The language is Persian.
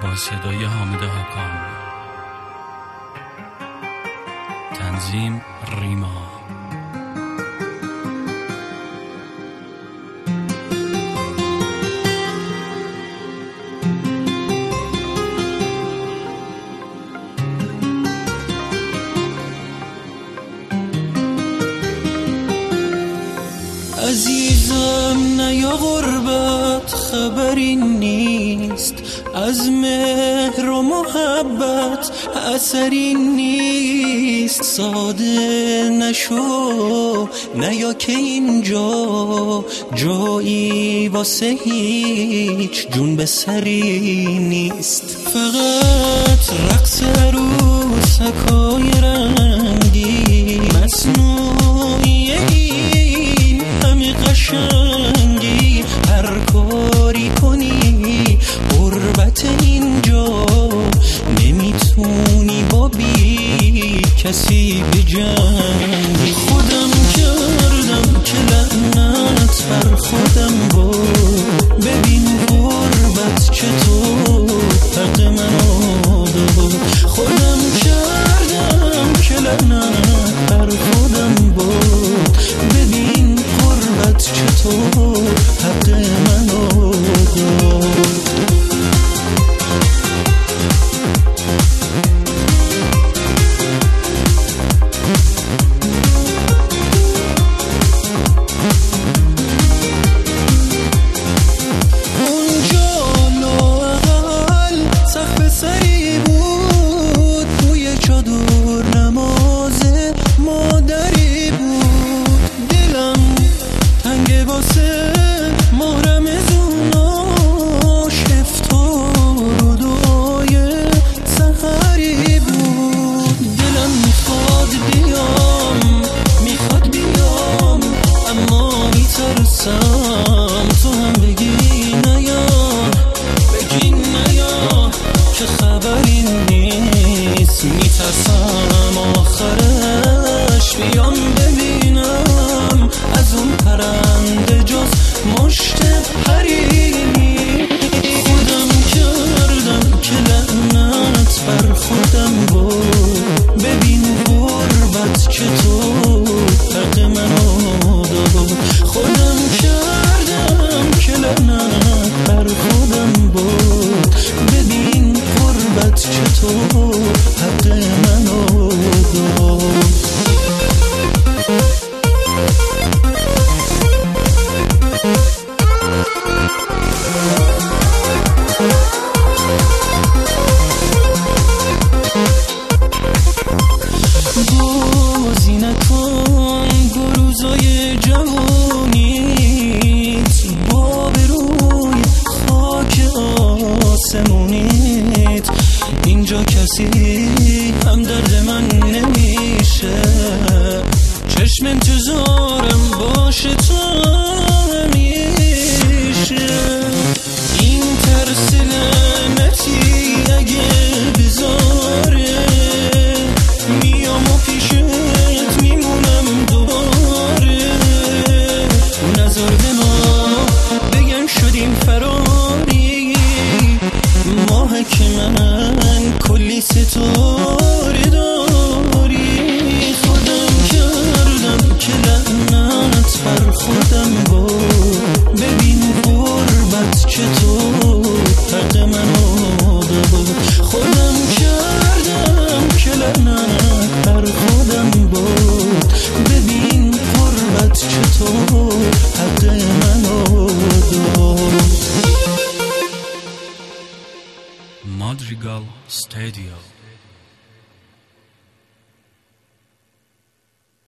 با صدای حامد حقانی، تنظیم ریما. عزیزم نیا غربت خبری نیست، از مهر و محبت اثری نیست. ساده نشو نیا که اینجا جایی واسه هیچ جون به سری نیست. فقط رقص عروسکای رنگی مصنوعی این همه قشنگی، هر کاری کنی غربت اینجا نمیتونی با بی کسی بجنگی. خودم کردم که لعنت بر خودم بود، ببین غربت چطور حق منو داد. خودم کردم که لعنت بر خودم بود، ببین غربت چطور حق منو داد. تو هم بگی نیا که خبری نیست. میترسم آخرش بیام ببینم از اون پرنده جز مشت پری. خودم کردم که لعنت بر خودم بود، ببین غربت چطور حق منو داد. خودم کردم که لعنت بر خودم بود، ببین غربت چطور حق منو داد. بازی نکن گروزای جوانیت، با بروی خاک آسمونیت. اینجا کسی هم درد من نمیشه، چشم انتظارم باشه تا همیشه. این ترس لعنتی اگه بذاره میام و پیشت میمونم دوباره. نظر به ما بگم شدیم فراری، ماه که من کلی ستاره داری. خودم کردم که لعنت بر خودم بود، ببین غربت چطور حق منو داد. خودم کردم که لعنت بر خودم بود، ببین غربت چطور حق منو داد. Madrigal Studio.